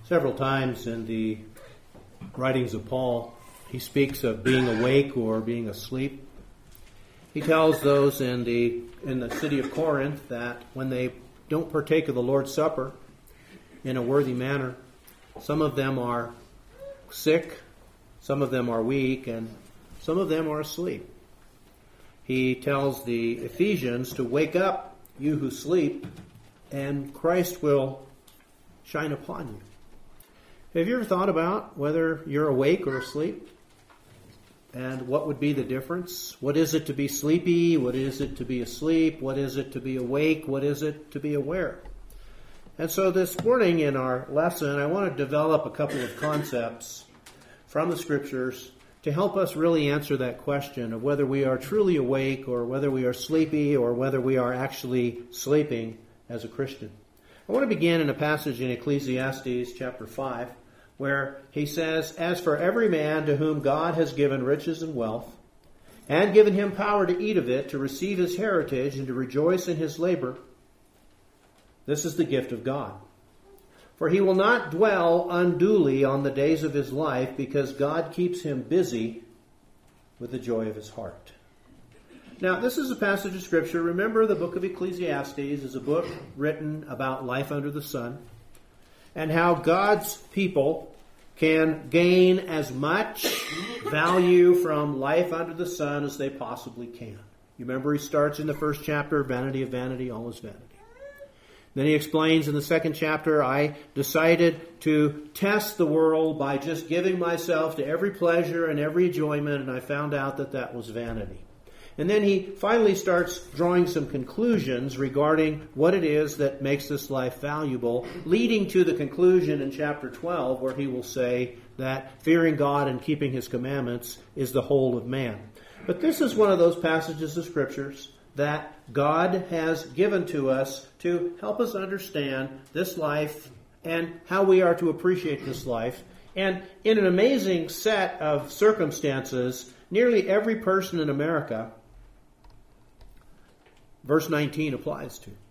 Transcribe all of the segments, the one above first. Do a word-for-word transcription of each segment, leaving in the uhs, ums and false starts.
Several times in the writings of Paul, he speaks of being awake or being asleep. He tells those in the in the city of Corinth that when they don't partake of the Lord's Supper in a worthy manner, some of them are sick, some of them are weak, and some of them are asleep. He tells the Ephesians to wake up, you who sleep, and Christ will shine upon you. Have you ever thought about whether you're awake or asleep? And what would be the difference? What is it to be sleepy? What is it to be asleep? What is it to be awake? What is it to be aware? And so this morning in our lesson, I want to develop a couple of concepts from the Scriptures to help us really answer that question of whether we are truly awake or whether we are sleepy or whether we are actually sleeping as a Christian. I want to begin in a passage in Ecclesiastes chapter five, where he says, as for every man to whom God has given riches and wealth, and given him power to eat of it, to receive his heritage, and to rejoice in his labor, this is the gift of God. For he will not dwell unduly on the days of his life, because God keeps him busy with the joy of his heart. Now, this is a passage of Scripture. Remember, the book of Ecclesiastes is a book written about life under the sun and how God's people can gain as much value from life under the sun as they possibly can. You remember he starts in the first chapter, vanity of vanity, all is vanity. Then he explains in the second chapter, I decided to test the world by just giving myself to every pleasure and every enjoyment, and I found out that that was vanity. And then he finally starts drawing some conclusions regarding what it is that makes this life valuable, leading to the conclusion in chapter twelve where he will say that fearing God and keeping his commandments is the whole of man. But this is one of those passages of Scriptures that God has given to us to help us understand this life and how we are to appreciate this life. And in an amazing set of circumstances, nearly every person in America, verse nineteen applies to.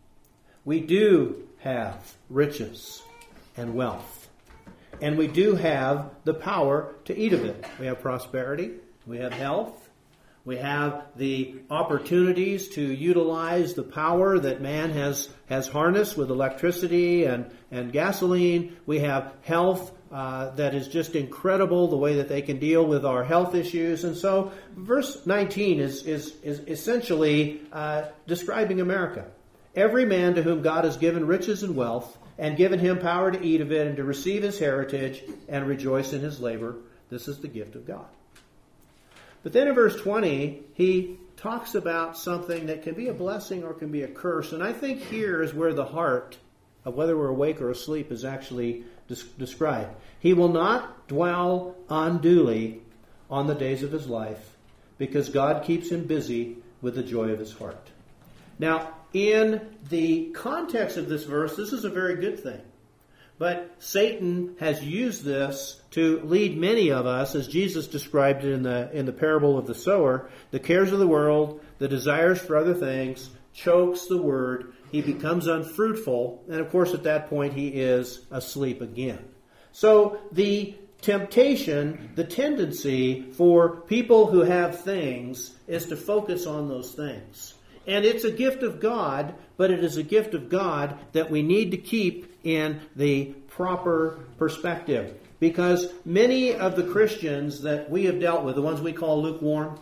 We do have riches and wealth. And we do have the power to eat of it. We have prosperity. We have health. We have the opportunities to utilize the power that man has, has harnessed with electricity and, and gasoline. We have health uh, that is just incredible, the way that they can deal with our health issues. And so verse nineteen is, is, is essentially uh, describing America. Every man to whom God has given riches and wealth and given him power to eat of it and to receive his heritage and rejoice in his labor, this is the gift of God. But then in verse twenty, he talks about something that can be a blessing or can be a curse. And I think here is where the heart of whether we're awake or asleep is actually des- described. He will not dwell unduly on the days of his life, because God keeps him busy with the joy of his heart. Now, in the context of this verse, this is a very good thing. But Satan has used this to lead many of us, as Jesus described it in the in the parable of the sower, the cares of the world, the desires for other things, chokes the word. He becomes unfruitful, and of course at that point he is asleep again. So the temptation, the tendency for people who have things is to focus on those things. And it's a gift of God, but it is a gift of God that we need to keep in the proper perspective. Because many of the Christians that we have dealt with, the ones we call lukewarm,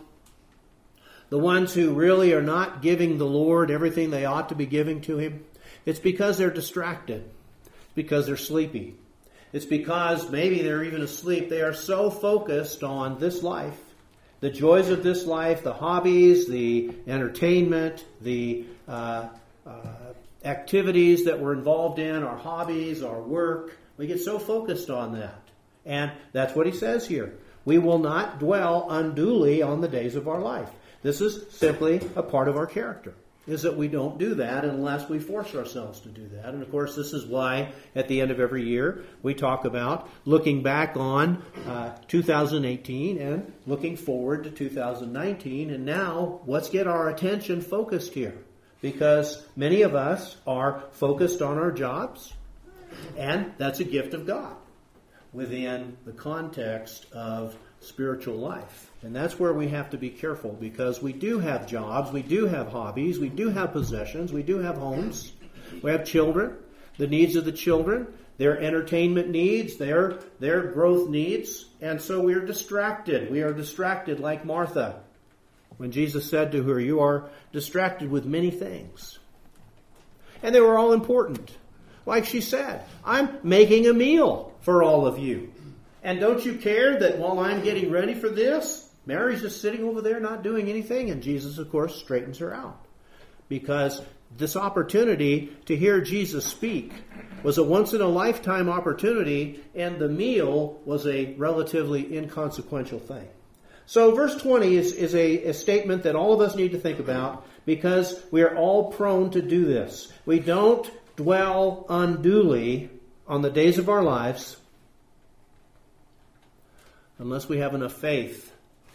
the ones who really are not giving the Lord everything they ought to be giving to Him, it's because they're distracted. It's because they're sleepy. It's because maybe they're even asleep. They are so focused on this life, the joys of this life, the hobbies, the entertainment, the uh, uh, activities that we're involved in, our hobbies, our work. We get so focused on that. And that's what he says here. We will not dwell unduly on the days of our life. This is simply a part of our character, is that we don't do that unless we force ourselves to do that. And of course, this is why at the end of every year we talk about looking back on uh, two thousand eighteen and looking forward to two thousand nineteen. And now let's get our attention focused here, because many of us are focused on our jobs. And that's a gift of God within the context of spiritual life. And that's where we have to be careful, because we do have jobs, we do have hobbies, we do have possessions, we do have homes, we have children, the needs of the children, their entertainment needs, their, their growth needs, and so we are distracted. We are distracted like Martha when Jesus said to her, "You are distracted with many things." And they were all important. Like she said, "I'm making a meal for all of you. And don't you care that while I'm getting ready for this, Mary's just sitting over there not doing anything?" And Jesus, of course, straightens her out. Because this opportunity to hear Jesus speak was a once-in-a-lifetime opportunity, and the meal was a relatively inconsequential thing. So verse twenty is, is a, a statement that all of us need to think about, because we are all prone to do this. We don't dwell unduly on the days of our lives unless we have enough faith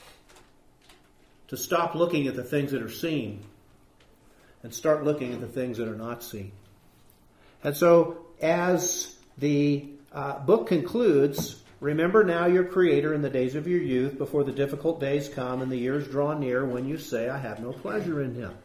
to stop looking at the things that are seen and start looking at the things that are not seen. And so, as the uh, book concludes, remember now your Creator in the days of your youth, before the difficult days come and the years draw near when you say, "I have no pleasure in Him."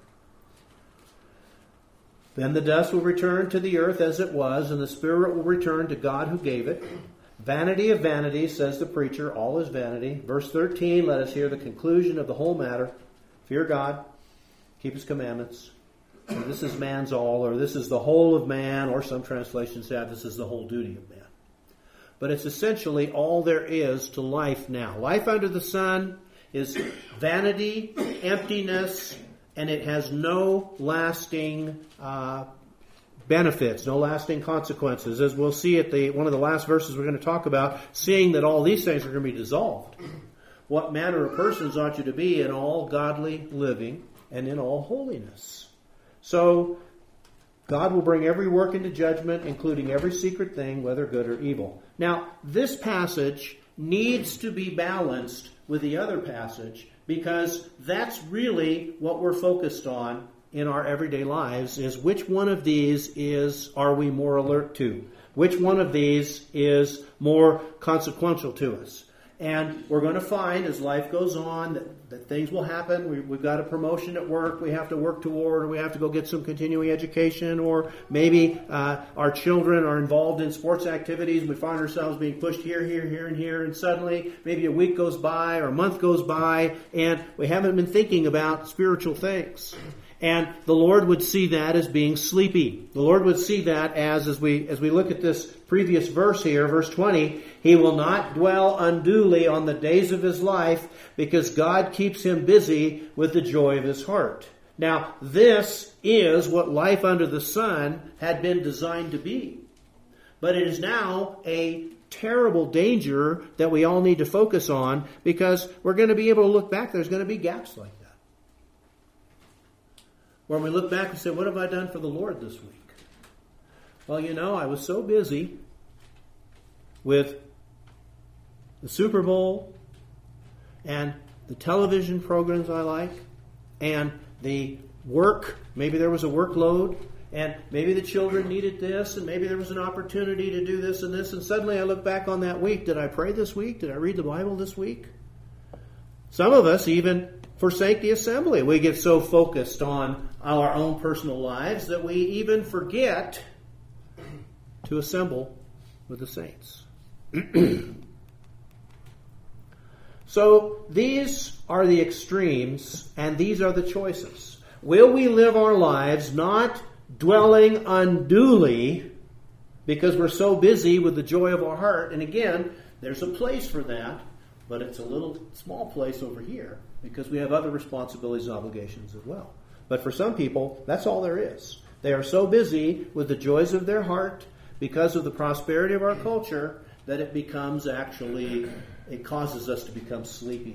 Then the dust will return to the earth as it was, and the spirit will return to God who gave it. Vanity of vanities, says the preacher, all is vanity. Verse thirteen, let us hear the conclusion of the whole matter. Fear God, keep His commandments. And this is man's all, or this is the whole of man, or some translations say this is the whole duty of man. But it's essentially all there is to life now. Life under the sun is vanity, emptiness, and it has no lasting uh, benefits, no lasting consequences. As we'll see at the one of the last verses we're going to talk about, seeing that all these things are going to be dissolved. What manner of persons ought you to be in all godly living and in all holiness? So, God will bring every work into judgment, including every secret thing, whether good or evil. Now, this passage needs to be balanced with the other passage, because that's really what we're focused on in our everyday lives, is which one of these is are we more alert to? Which one of these is more consequential to us? And we're going to find, as life goes on, that, that things will happen. We, we've got a promotion at work we have to work toward, or we have to go get some continuing education, or maybe uh, our children are involved in sports activities. We find ourselves being pushed here, here, here, and here, and suddenly maybe a week goes by or a month goes by, and we haven't been thinking about spiritual things. And the Lord would see that as being sleepy. The Lord would see that as, as we as we look at this previous verse here, verse twenty, He will not dwell unduly on the days of His life, because God keeps Him busy with the joy of His heart. Now, this is what life under the sun had been designed to be. But it is now a terrible danger that we all need to focus on, because we're going to be able to look back. There's going to be gaps like that, when we look back and say, what have I done for the Lord this week? Well, you know, I was so busy with the Super Bowl and the television programs I like and the work. Maybe there was a workload, and maybe the children needed this, and maybe there was an opportunity to do this and this, and suddenly I look back on that week. Did I pray this week? Did I read the Bible this week? Some of us even forsake the assembly. We get so focused on our own personal lives that we even forget to assemble with the saints. So these are the extremes, and these are the choices. Will we live our lives not dwelling unduly because we're so busy with the joy of our heart? And again, there's a place for that, but it's a little small place over here, because we have other responsibilities and obligations as well. But for some people, that's all there is. They are so busy with the joys of their heart because of the prosperity of our culture that it becomes actually, it causes us to become sleepy.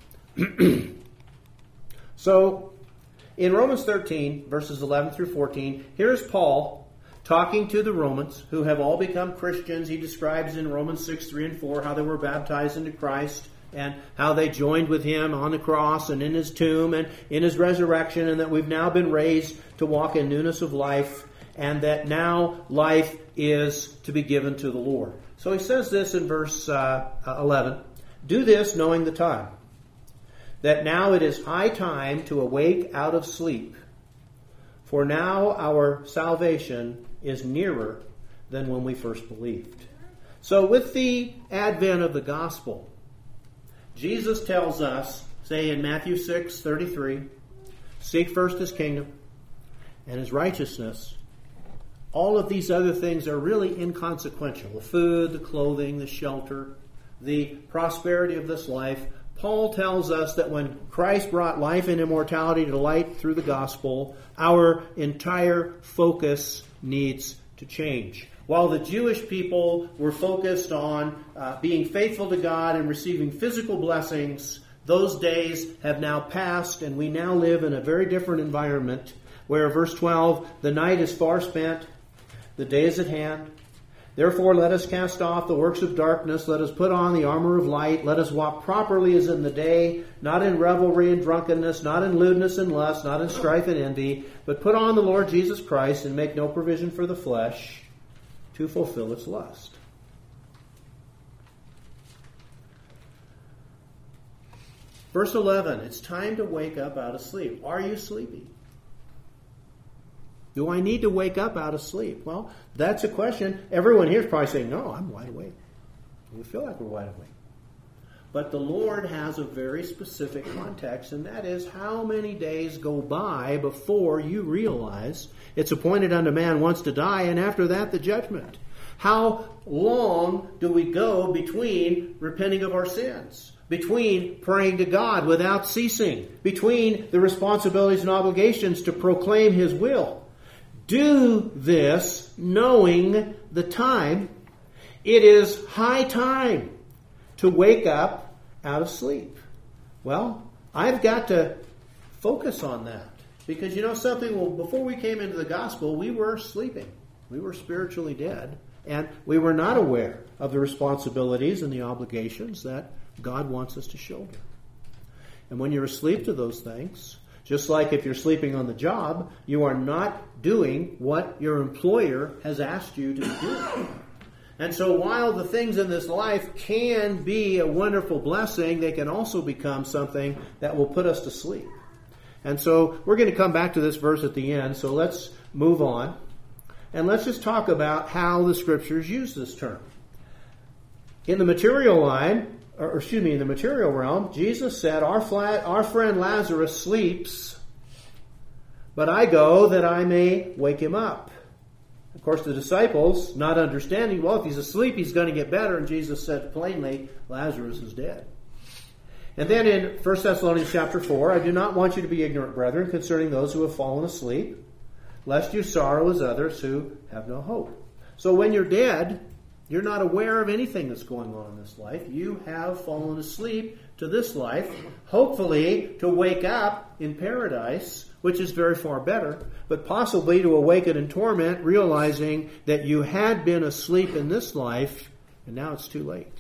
So, in Romans thirteen, verses eleven through fourteen, here's Paul talking to the Romans who have all become Christians. He describes in Romans six, three and four how they were baptized into Christ, and how they joined with Him on the cross and in His tomb and in His resurrection, and that we've now been raised to walk in newness of life. and that now life is to be given to the Lord. So he says this in verse uh, eleven. Do this knowing the time, that now it is high time to awake out of sleep. For now our salvation is nearer than when we first believed. So with the advent of the gospel, Jesus tells us, say in Matthew six thirty-three, seek first his kingdom and his righteousness. All of these other things are really inconsequential. The food, the clothing, the shelter, the prosperity of this life. Paul tells us that when Christ brought life and immortality to light through the gospel, our entire focus needs to change. While the Jewish people were focused on uh, being faithful to God and receiving physical blessings, those days have now passed, and we now live in a very different environment where, verse twelve, the night is far spent, the day is at hand. Therefore, let us cast off the works of darkness. Let us put on the armor of light. Let us walk properly as in the day, not in revelry and drunkenness, not in lewdness and lust, not in strife and envy, but put on the Lord Jesus Christ and make no provision for the flesh to fulfill its lust. Verse eleven, it's time to wake up out of sleep. Are you sleepy? Do I need to wake up out of sleep? Well, that's a question. Everyone here is probably saying, no, I'm wide awake. We feel like we're wide awake. But the Lord has a very specific context, and that is how many days go by before you realize it's appointed unto man once to die, and after that the judgment. How long do we go between repenting of our sins? Between praying to God without ceasing? Between the responsibilities and obligations to proclaim his will? Do this knowing the time. It is high time to wake up out of sleep. Well, I've got to focus on that. Because you know something? Well, before we came into the gospel, we were sleeping. We were spiritually dead. And we were not aware of the responsibilities and the obligations that God wants us to shoulder. And when you're asleep to those things, just like if you're sleeping on the job, you are not doing what your employer has asked you to do. And so while the things in this life can be a wonderful blessing, they can also become something that will put us to sleep. And so we're going to come back to this verse at the end, so let's move on. And let's just talk about how the Scriptures use this term. In the material line, or excuse me, in the material realm, Jesus said, our, flat, our friend Lazarus sleeps, but I go that I may wake him up. Of course, the disciples, not understanding, well, if he's asleep, he's going to get better. And Jesus said plainly, Lazarus is dead. And then in First Thessalonians chapter four, I do not want you to be ignorant, brethren, concerning those who have fallen asleep, lest you sorrow as others who have no hope. So when you're dead, you're not aware of anything that's going on in this life. You have fallen asleep to this life, hopefully to wake up in paradise, which is very far better, but possibly to awaken in torment, realizing that you had been asleep in this life, and now it's too late.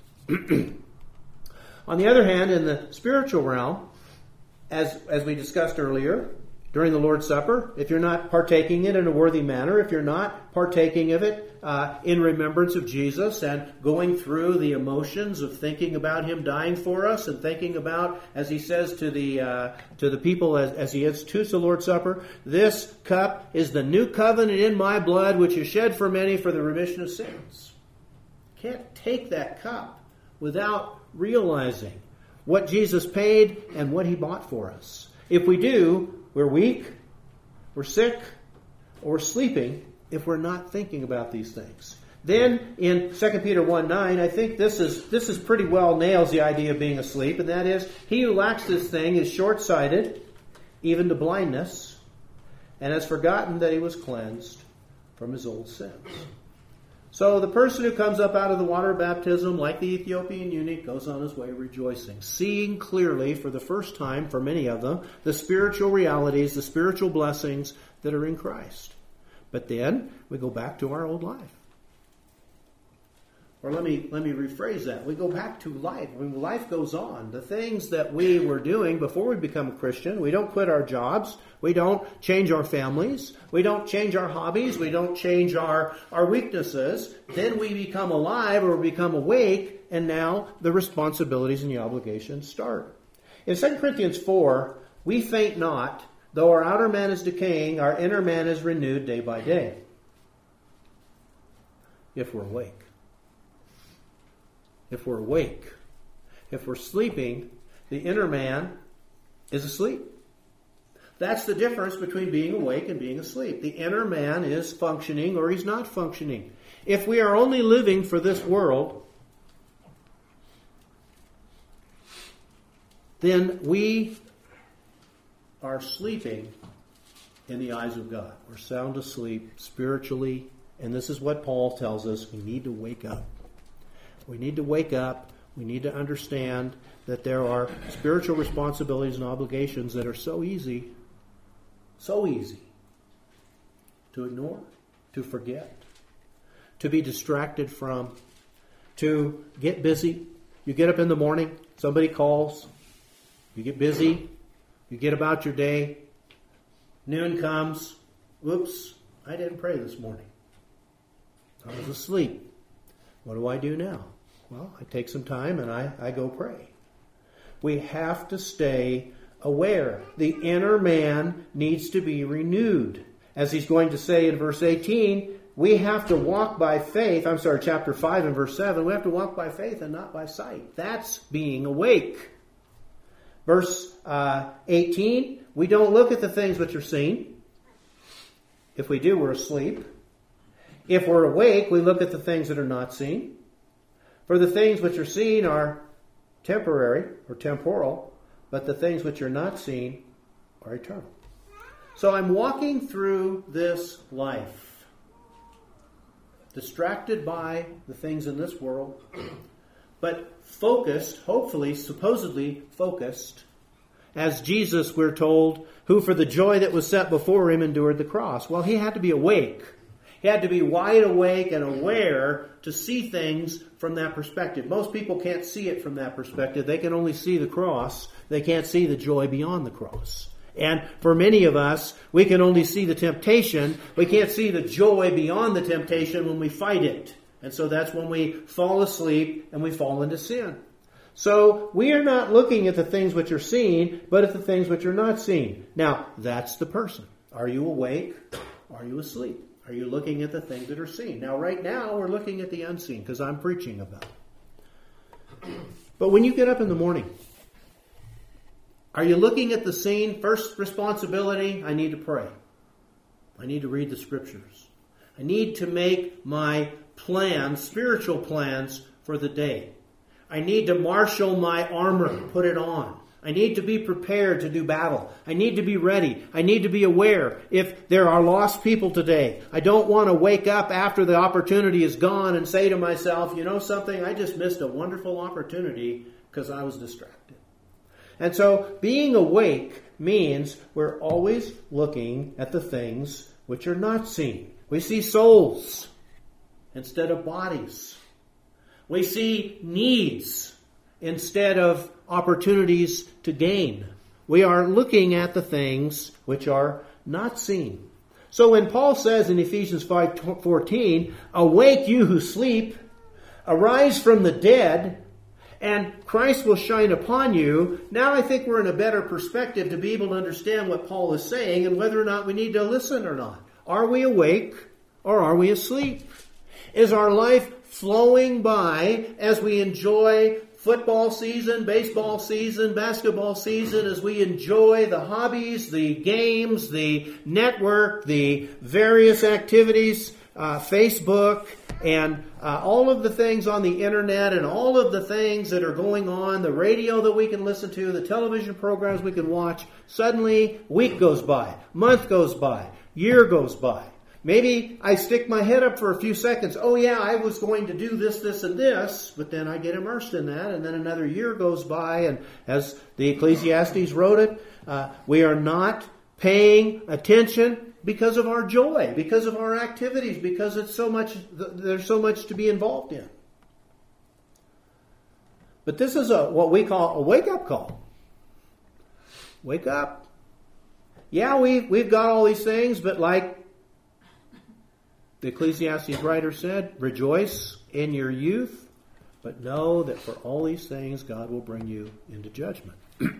On the other hand, in the spiritual realm, as, as we discussed earlier, during the Lord's Supper, if you're not partaking it in a worthy manner, if you're not partaking of it uh, in remembrance of Jesus and going through the emotions of thinking about Him dying for us and thinking about, as He says to the uh, to the people as, as He institutes the Lord's Supper, this cup is the new covenant in my blood, which is shed for many for the remission of sins. Can't take that cup without realizing what Jesus paid and what He bought for us. If we do, we're weak, we're sick, or we're sleeping if we're not thinking about these things. Then in Second Peter one nine, I think this is this is pretty well nails the idea of being asleep, and that is, he who lacks this thing is short-sighted, even to blindness, and has forgotten that he was cleansed from his old sins. So the person who comes up out of the water of baptism, like the Ethiopian eunuch, goes on his way rejoicing, seeing clearly for the first time, for many of them, the spiritual realities, the spiritual blessings that are in Christ. But then we go back to our old life. Or let me let me rephrase that. We go back to life. When life goes on, the things that we were doing before we become a Christian, we don't quit our jobs. We don't change our families. We don't change our hobbies. We don't change our, our weaknesses. Then we become alive or become awake, and now the responsibilities and the obligations start. In Second Corinthians four, we faint not, though our outer man is decaying, our inner man is renewed day by day. If we're awake. If we're awake. If we're sleeping, the inner man is asleep. That's the difference between being awake and being asleep. The inner man is functioning or he's not functioning. If we are only living for this world, then we are sleeping in the eyes of God. We're sound asleep spiritually, and this is what Paul tells us. We need to wake up. We need to wake up. We need to understand that there are spiritual responsibilities and obligations that are so easy, so easy to ignore, to forget, to be distracted from, to get busy. You get up in the morning, somebody calls, you get busy, you get about your day, noon comes, whoops, I didn't pray this morning. I was asleep. What do I do now? Well, I take some time and I, I go pray. We have to stay aware. The inner man needs to be renewed. As he's going to say in verse eighteen, we have to walk by faith. I'm sorry, chapter five and verse seven. We have to walk by faith and not by sight. That's being awake. Verse uh, eighteen, we don't look at the things which are seen. If we do, we're asleep. If we're awake, we look at the things that are not seen. For the things which are seen are temporary or temporal, but the things which are not seen are eternal. So I'm walking through this life, distracted by the things in this world, but focused, hopefully, supposedly focused, as Jesus, we're told, who for the joy that was set before him endured the cross. Well, he had to be awake. He had to be wide awake and aware to see things from that perspective. Most people can't see it from that perspective. They can only see the cross. They can't see the joy beyond the cross. And for many of us, we can only see the temptation. We can't see the joy beyond the temptation when we fight it. And so that's when we fall asleep and we fall into sin. So we are not looking at the things which are seen, but at the things which are not seen. Now, that's the person. Are you awake? Are you asleep? Are you looking at the things that are seen? Now, right now, we're looking at the unseen because I'm preaching about it. But when you get up in the morning, are you looking at the seen? First responsibility, I need to pray. I need to read the scriptures. I need to make my plans, spiritual plans for the day. I need to marshal my armor, put it on. I need to be prepared to do battle. I need to be ready. I need to be aware if there are lost people today. I don't want to wake up after the opportunity is gone and say to myself, you know something, I just missed a wonderful opportunity because I was distracted. And so being awake means we're always looking at the things which are not seen. We see souls instead of bodies. We see needs instead of opportunities to gain. We are looking at the things which are not seen. So when Paul says in Ephesians five fourteen, awake you who sleep, arise from the dead, and Christ will shine upon you. Now I think we're in a better perspective to be able to understand what Paul is saying and whether or not we need to listen or not. Are we awake or are we asleep? Is our life flowing by as we enjoy football season, baseball season, basketball season, as we enjoy the hobbies, the games, the network, the various activities, uh, Facebook, and uh, all of the things on the internet and all of the things that are going on, the radio that we can listen to, the television programs we can watch. Suddenly, week goes by, month goes by, year goes by. Maybe I stick my head up for a few seconds. Oh yeah, I was going to do this, this, and this, but then I get immersed in that, and then another year goes by, and as the Ecclesiastes wrote it, uh, we are not paying attention because of our joy, because of our activities, because it's so much, there's so much to be involved in. But this is a what we call a wake-up call. Wake up. Yeah, we, we've got all these things, but like the Ecclesiastes writer said, rejoice in your youth, but know that for all these things God will bring you into judgment.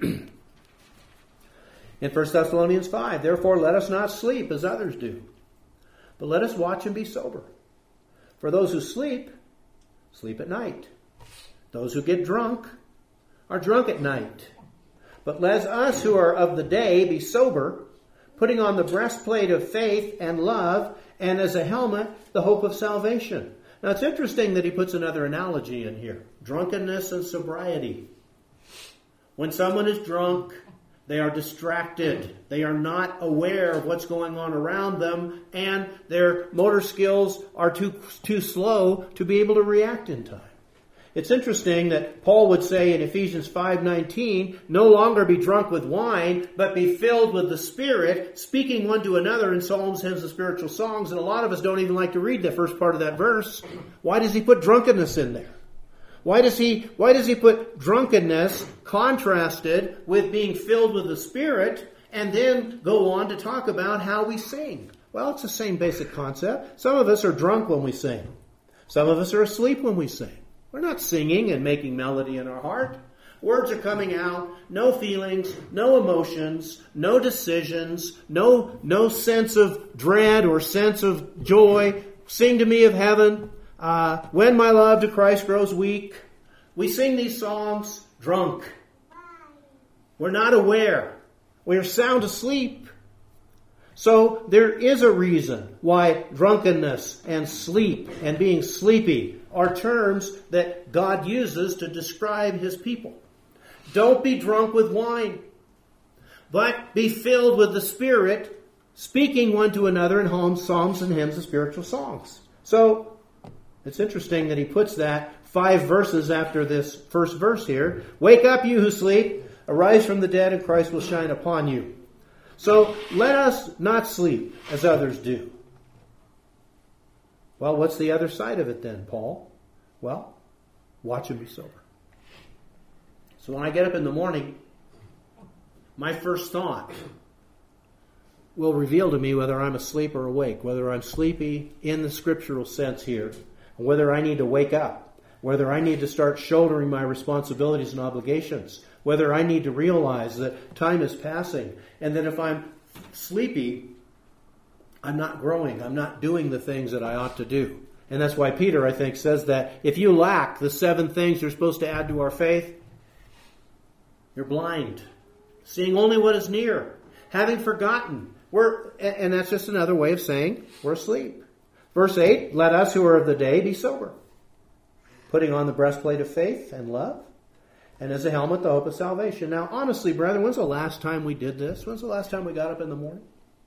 In First Thessalonians five, therefore let us not sleep as others do, but let us watch and be sober. For those who sleep, sleep at night. Those who get drunk are drunk at night. But let us who are of the day be sober, putting on the breastplate of faith and love, and as a helmet, the hope of salvation. Now it's interesting that he puts another analogy in here. Drunkenness and sobriety. When someone is drunk, they are distracted. They are not aware of what's going on around them, and their motor skills are too, too slow to be able to react in time. It's interesting that Paul would say in Ephesians five nineteen, no longer be drunk with wine, but be filled with the Spirit, speaking one to another in psalms, hymns, and spiritual songs. And a lot of us don't even like to read the first part of that verse. Why does he put drunkenness in there? Why does he, why does he put drunkenness contrasted with being filled with the Spirit and then go on to talk about how we sing? Well, it's the same basic concept. Some of us are drunk when we sing. Some of us are asleep when we sing. We're not singing and making melody in our heart. Words are coming out, no feelings, no emotions, no decisions, no, no sense of dread or sense of joy. Sing to me of heaven. Uh, when my love to Christ grows weak. We sing these songs drunk. We're not aware. We are sound asleep. So there is a reason why drunkenness and sleep and being sleepy are terms that God uses to describe His people. Don't be drunk with wine, but be filled with the Spirit, speaking one to another in psalms and hymns and spiritual songs. So it's interesting that he puts that five verses after this first verse here. Wake up, you who sleep, arise from the dead, and Christ will shine upon you. So let us not sleep as others do. Well, what's the other side of it then, Paul? Well, watch and be sober. So when I get up in the morning, my first thought will reveal to me whether I'm asleep or awake, whether I'm sleepy in the scriptural sense here, whether I need to wake up, whether I need to start shouldering my responsibilities and obligations, whether I need to realize that time is passing, and that if I'm sleepy, I'm not growing, I'm not doing the things that I ought to do. And that's why Peter, I think, says that if you lack the seven things you're supposed to add to our faith, you're blind, seeing only what is near, having forgotten. We're, and that's just another way of saying we're asleep. Verse eight, let us who are of the day be sober, putting on the breastplate of faith and love, and as a helmet, the hope of salvation. Now, honestly, brethren, when's the last time we did this? When's the last time we got up in the morning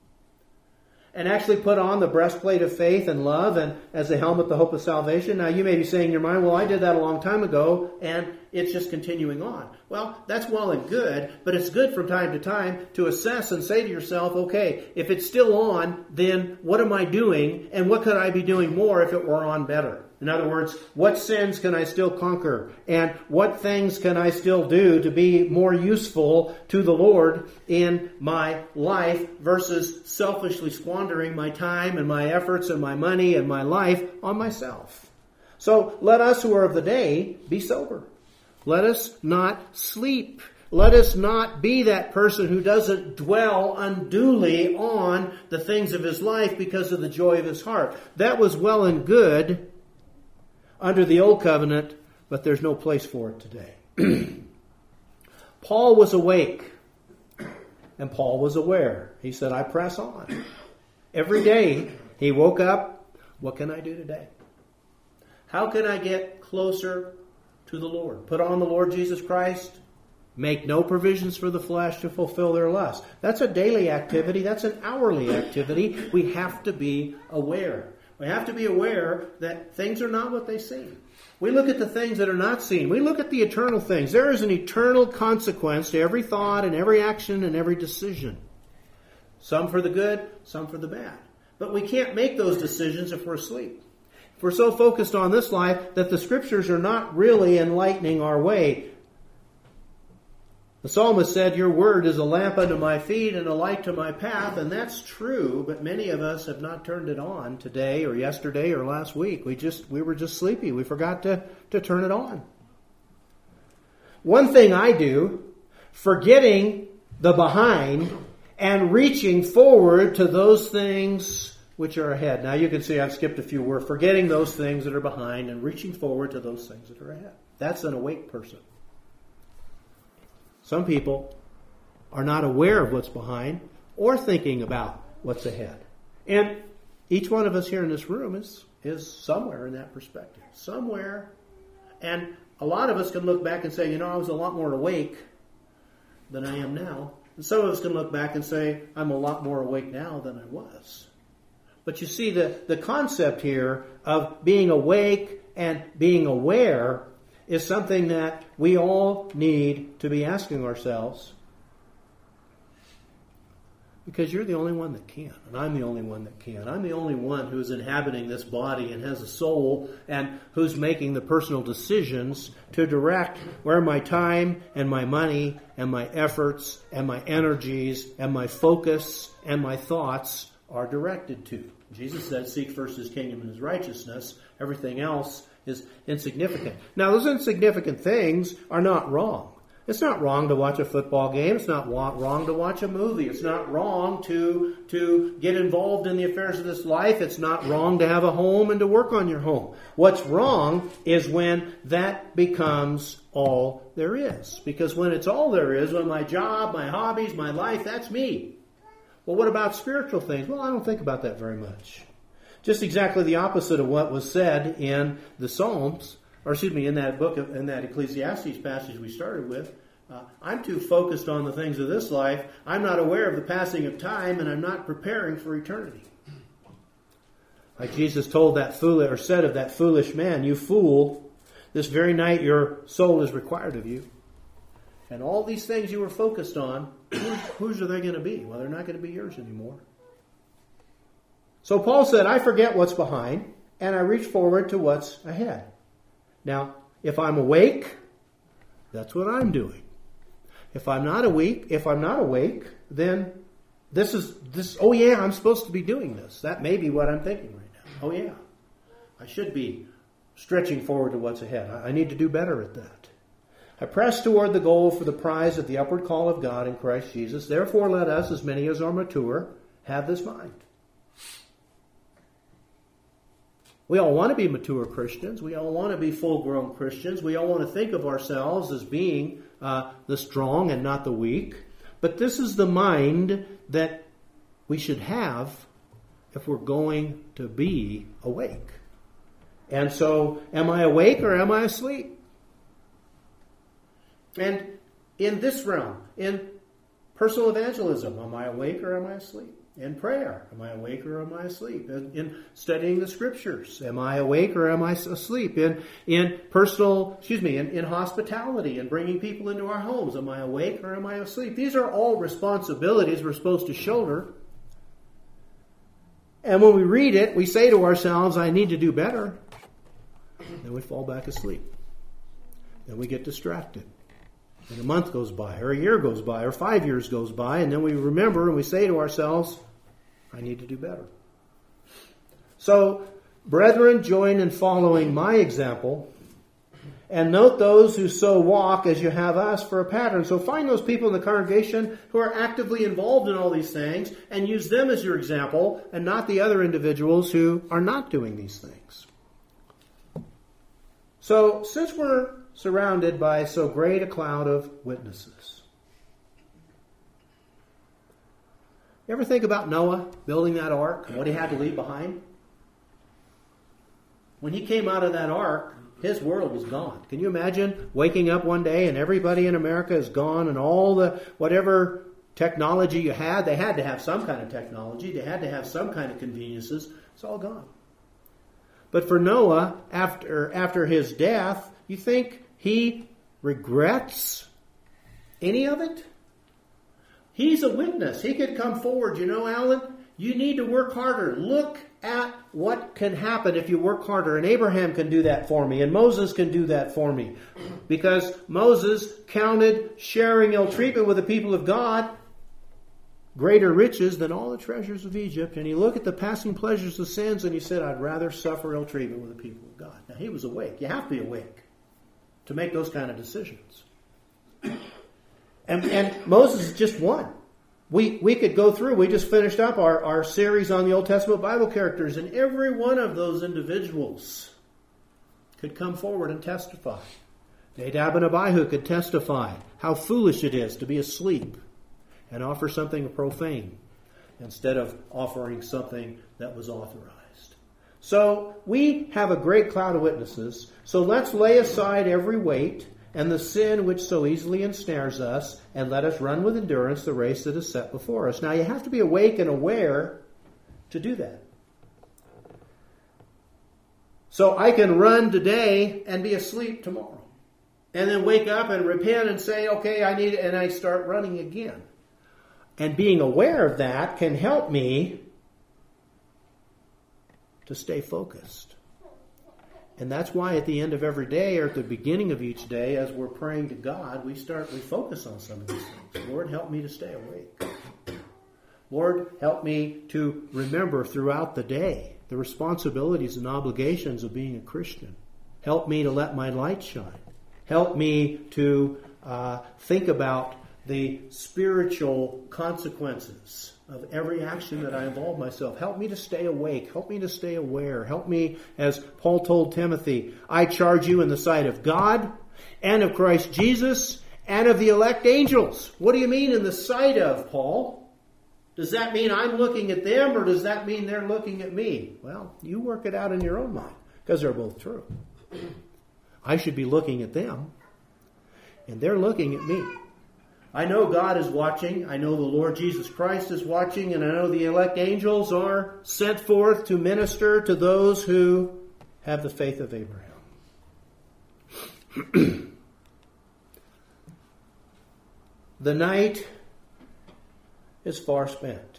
and actually put on the breastplate of faith and love, and as a helmet, the hope of salvation? Now, you may be saying in your mind, well, I did that a long time ago, and it's just continuing on. Well, that's well and good, but it's good from time to time to assess and say to yourself, okay, if it's still on, then what am I doing, and what could I be doing more if it were on better? In other words, what sins can I still conquer? And what things can I still do to be more useful to the Lord in my life versus selfishly squandering my time and my efforts and my money and my life on myself? So let us who are of the day be sober. Let us not sleep. Let us not be that person who doesn't dwell unduly on the things of his life because of the joy of his heart. That was well and good under the old covenant, but there's no place for it today. Paul was awake, and Paul was aware. He said, I press on. Every day he woke up, what can I do today? How can I get closer to the Lord? Put on the Lord Jesus Christ. Make no provisions for the flesh to fulfill their lust. That's a daily activity. That's an hourly activity. We have to be aware. We have to be aware that things are not what they seem. We look at the things that are not seen. We look at the eternal things. There is an eternal consequence to every thought and every action and every decision. Some for the good, some for the bad. But we can't make those decisions if we're asleep. If We're so focused on this life that the Scriptures are not really enlightening our way. The psalmist said, your word is a lamp unto my feet and a light to my path, and that's true, but many of us have not turned it on today or yesterday or last week. We just we were just sleepy. We forgot to, to turn it on. One thing I do, forgetting the behind and reaching forward to those things which are ahead. Now you can see I've skipped a few words. Forgetting those things that are behind and reaching forward to those things that are ahead. That's an awake person. Some people are not aware of what's behind or thinking about what's ahead. And each one of us here in this room is, is somewhere in that perspective. Somewhere. And a lot of us can look back and say, you know, I was a lot more awake than I am now. And some of us can look back and say, I'm a lot more awake now than I was. But you see, the, the concept here of being awake and being aware is something that we all need to be asking ourselves, because you're the only one that can, and I'm the only one that can. I'm the only one who's inhabiting this body and has a soul and who's making the personal decisions to direct where my time and my money and my efforts and my energies and my focus and my thoughts are directed to. Jesus said, seek first His kingdom and His righteousness. Everything else is insignificant. Now, those insignificant things are not wrong. It's not wrong to watch a football game. It's not wrong to watch a movie. It's not wrong to, to get involved in the affairs of this life. It's not wrong to have a home and to work on your home. What's wrong is when that becomes all there is. Because when it's all there is, when my job, my hobbies, my life, that's me. Well, what about spiritual things? Well, I don't think about that very much. Just exactly the opposite of what was said in the Psalms, or excuse me, in that book, of, in that Ecclesiastes passage we started with. Uh, I'm too focused on the things of this life. I'm not aware of the passing of time, and I'm not preparing for eternity. Like Jesus told that foolish, or said of that foolish man, you fool, this very night your soul is required of you. And all these things you were focused on, whose are they going to be? Well, they're not going to be yours anymore. So Paul said, I forget what's behind, and I reach forward to what's ahead. Now, if I'm awake, that's what I'm doing. If I'm not awake, if I'm not awake, then this is this. Oh yeah, I'm supposed to be doing this. That may be what I'm thinking right now. Oh yeah, I should be stretching forward to what's ahead. I need to do better at that. I press toward the goal for the prize of the upward call of God in Christ Jesus. Therefore, let us, as many as are mature, have this mind. We all want to be mature Christians. We all want to be full-grown Christians. We all want to think of ourselves as being uh, the strong and not the weak. But this is the mind that we should have if we're going to be awake. And so, am I awake or am I asleep? And in this realm, in personal evangelism, am I awake or am I asleep? In prayer, am I awake or am I asleep? In, in studying the Scriptures, am I awake or am I asleep? In in personal, excuse me, in, in hospitality and bringing people into our homes, am I awake or am I asleep? These are all responsibilities we're supposed to shoulder. And when we read it, we say to ourselves, I need to do better. Then we fall back asleep. Then we get distracted. And a month goes by, or a year goes by, or five years goes by, and then we remember and we say to ourselves, I need to do better. So, brethren, join in following my example, and note those who so walk as you have us for a pattern. So find those people in the congregation who are actively involved in all these things, and use them as your example, and not the other individuals who are not doing these things. So, since we're surrounded by so great a cloud of witnesses. You ever think about Noah building that ark and what he had to leave behind? When he came out of that ark, his world was gone. Can you imagine waking up one day and everybody in America is gone and all the whatever technology you had, they had to have some kind of technology, they had to have some kind of conveniences, it's all gone. But for Noah, after after his death, you think he regrets any of it? He's a witness. He could come forward. You know, Alan, You need to work harder. Look at what can happen if you work harder. And Abraham can do that for me. And Moses can do that for me. Because Moses counted sharing ill treatment with the people of God greater riches than all the treasures of Egypt. And he looked at the passing pleasures of sins and he said, I'd rather suffer ill treatment with the people of God. Now he was awake. You have to be awake to make those kind of decisions. And, and Moses is just one. We we could go through, we just finished up our, our series on the Old Testament Bible characters, and every one of those individuals could come forward and testify. Nadab and Abihu could testify how foolish it is to be asleep and offer something profane instead of offering something that was authorized. So we have a great cloud of witnesses, so let's lay aside every weight and the sin which so easily ensnares us, and let us run with endurance the race that is set before us. Now you have to be awake and aware to do that. So I can run today and be asleep tomorrow. And then wake up and repent and say, okay, I need it, and I start running again. And being aware of that can help me to stay focused. And that's why at the end of every day, or at the beginning of each day, as we're praying to God, we start, we focus on some of these things. Lord, help me to stay awake. Lord, help me to remember throughout the day the responsibilities and obligations of being a Christian. Help me to let my light shine. Help me to uh, think about the spiritual consequences of every action that I involve myself. Help me to stay awake. Help me to stay aware. Help me, as Paul told Timothy, I charge you in the sight of God and of Christ Jesus and of the elect angels. What do you mean in the sight of, Paul? Does that mean I'm looking at them, or does that mean they're looking at me? Well, you work it out in your own mind, because they're both true. I should be looking at them, and they're looking at me. I know God is watching. I know the Lord Jesus Christ is watching. And I know the elect angels are sent forth to minister to those who have the faith of Abraham. The night is far spent.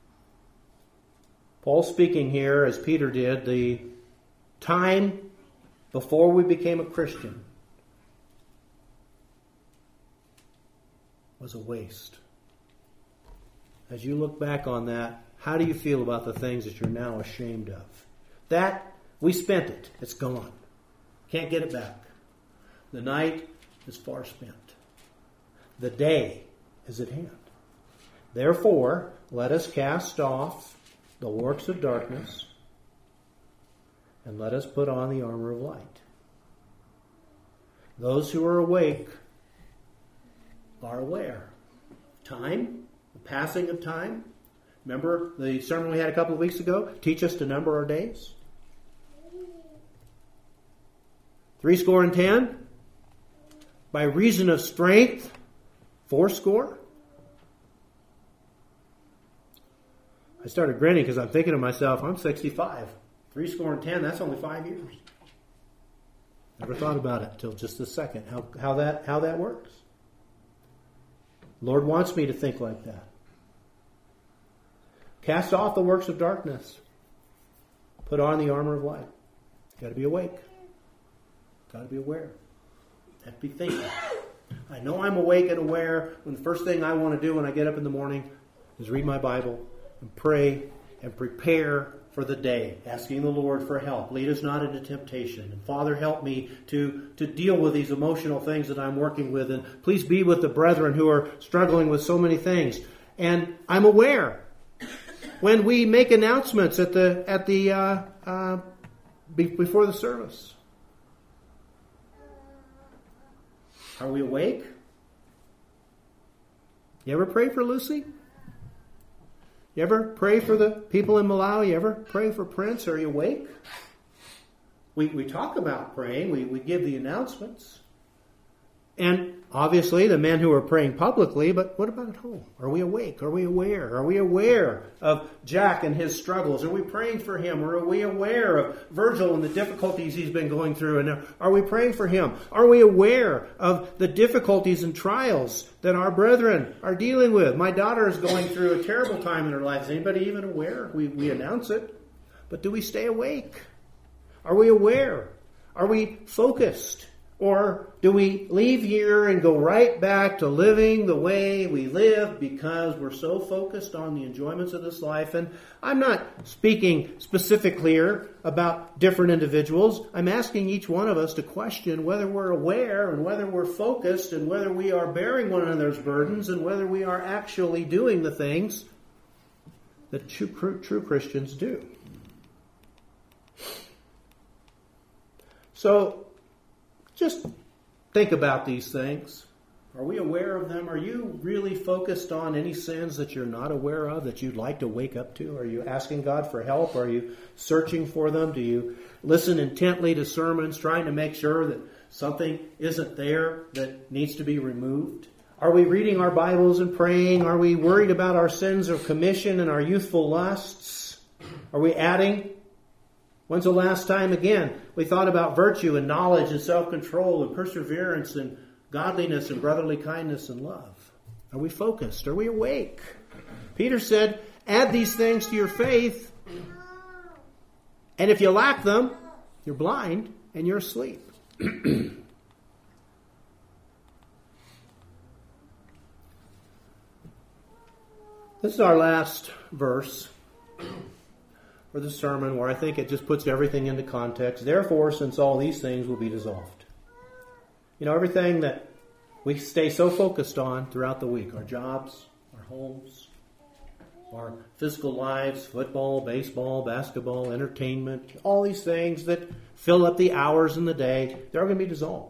Paul speaking here, as Peter did, the time before we became a Christian was a waste. As you look back on that, how do you feel about the things that you're now ashamed of? That, we spent it. It's gone. Can't get it back. The night is far spent. The day is at hand. Therefore, let us cast off the works of darkness and let us put on the armor of light. Those who are awake are aware. Time, the passing of time. Remember the sermon we had a couple of weeks ago? Teach us to number our days. Three score and ten. By reason of strength, four score. I started grinning because I'm thinking to myself, I'm sixty-five. Three score and ten, that's only five years. Never thought about it till just a second, how, how that how that works. Lord wants me to think like that. Cast off the works of darkness. Put on the armor of light. You've got to be awake. Got to be aware. Have to be thinking. I know I'm awake and aware when the first thing I want to do when I get up in the morning is read my Bible and pray and prepare for the day, asking the Lord for help. Lead us not into temptation. And Father, help me to, to deal with these emotional things that I'm working with. And please be with the brethren who are struggling with so many things. And I'm aware when we make announcements at the at the uh, uh, be, before the service. Are we awake? You ever pray for Lucy? You ever pray for the people in Malawi? You ever pray for Prince? Are you awake? We we talk about praying. We, we give the announcements. And obviously the men who are praying publicly, but what about at home? Are we awake? Are we aware? Are we aware of Jack and his struggles? Are we praying for him? Or are we aware of Virgil and the difficulties he's been going through? And are we praying for him? Are we aware of the difficulties and trials that our brethren are dealing with? My daughter is going through a terrible time in her life. Is anybody even aware? We, we announce it. But do we stay awake? Are we aware? Are we focused? Or do we leave here and go right back to living the way we live because we're so focused on the enjoyments of this life? And I'm not speaking specifically here about different individuals. I'm asking each one of us to question whether we're aware and whether we're focused and whether we are bearing one another's burdens and whether we are actually doing the things that true, true Christians do. So, just think about these things. Are we aware of them? Are you really focused on any sins that you're not aware of, that you'd like to wake up to? Are you asking God for help? Are you searching for them? Do you listen intently to sermons, trying to make sure that something isn't there that needs to be removed? Are we reading our Bibles and praying? Are we worried about our sins of commission and our youthful lusts? Are we adding? When's the last time, again, we thought about virtue and knowledge and self-control and perseverance and godliness and brotherly kindness and love? Are we focused? Are we awake? Peter said, add these things to your faith, and if you lack them, you're blind and you're asleep. This is our last verse for the sermon, where I think it just puts everything into context. Therefore, since all these things will be dissolved. You know, everything that we stay so focused on throughout the week, our jobs, our homes, our physical lives, football, baseball, basketball, entertainment, all these things that fill up the hours in the day, they're going to be dissolved.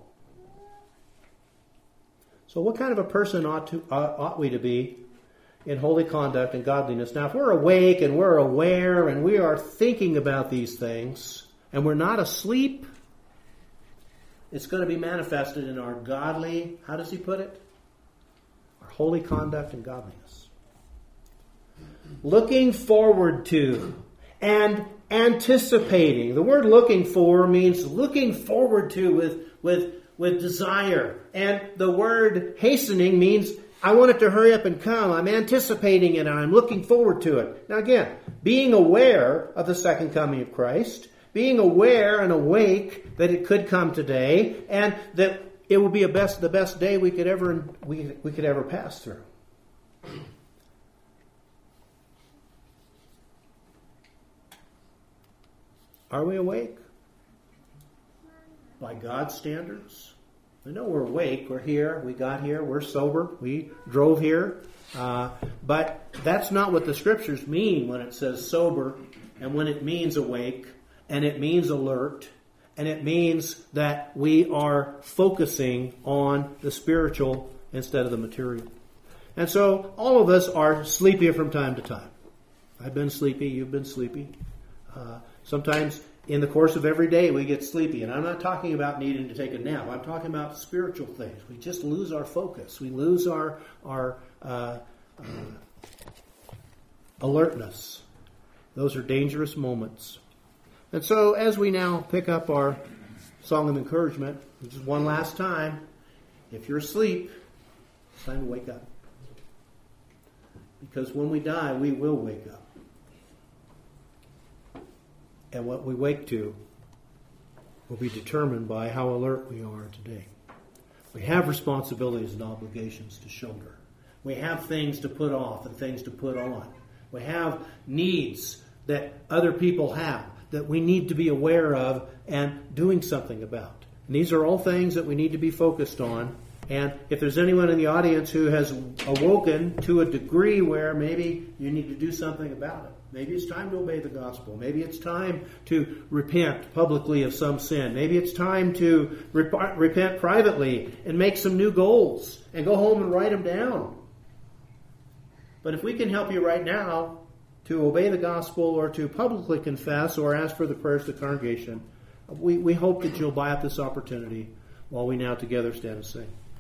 So what kind of a person ought to uh, ought we to be in holy conduct and godliness? Now, if we're awake and we're aware and we are thinking about these things and we're not asleep, it's going to be manifested in our godly, how does he put it? Our holy conduct and godliness. Looking forward to and anticipating. The word looking for means looking forward to with, with, with desire. And the word hastening means I want it to hurry up and come. I'm anticipating it and I'm looking forward to it. Now again, being aware of the second coming of Christ, being aware and awake that it could come today, and that it will be a best, the best day we could ever we, we could ever pass through. Are we awake? By God's standards? I know we're awake, we're here, we got here, we're sober, we drove here. Uh, but that's not what the Scriptures mean when it says sober, and when it means awake, and it means alert, and it means that we are focusing on the spiritual instead of the material. And so all of us are sleepy from time to time. I've been sleepy, you've been sleepy. Uh, sometimes in the course of every day, we get sleepy. And I'm not talking about needing to take a nap. I'm talking about spiritual things. We just lose our focus. We lose our, our uh, uh, alertness. Those are dangerous moments. And so as we now pick up our song of encouragement, just one last time, if you're asleep, it's time to wake up. Because when we die, we will wake up. And what we wake to will be determined by how alert we are today. We have responsibilities and obligations to shoulder. We have things to put off and things to put on. We have needs that other people have that we need to be aware of and doing something about. And these are all things that we need to be focused on. And if there's anyone in the audience who has awoken to a degree where maybe you need to do something about it, maybe it's time to obey the gospel. Maybe it's time to repent publicly of some sin. Maybe it's time to rep- repent privately and make some new goals and go home and write them down. But if we can help you right now to obey the gospel or to publicly confess or ask for the prayers of the congregation, we, we hope that you'll buy up this opportunity while we now together stand and sing.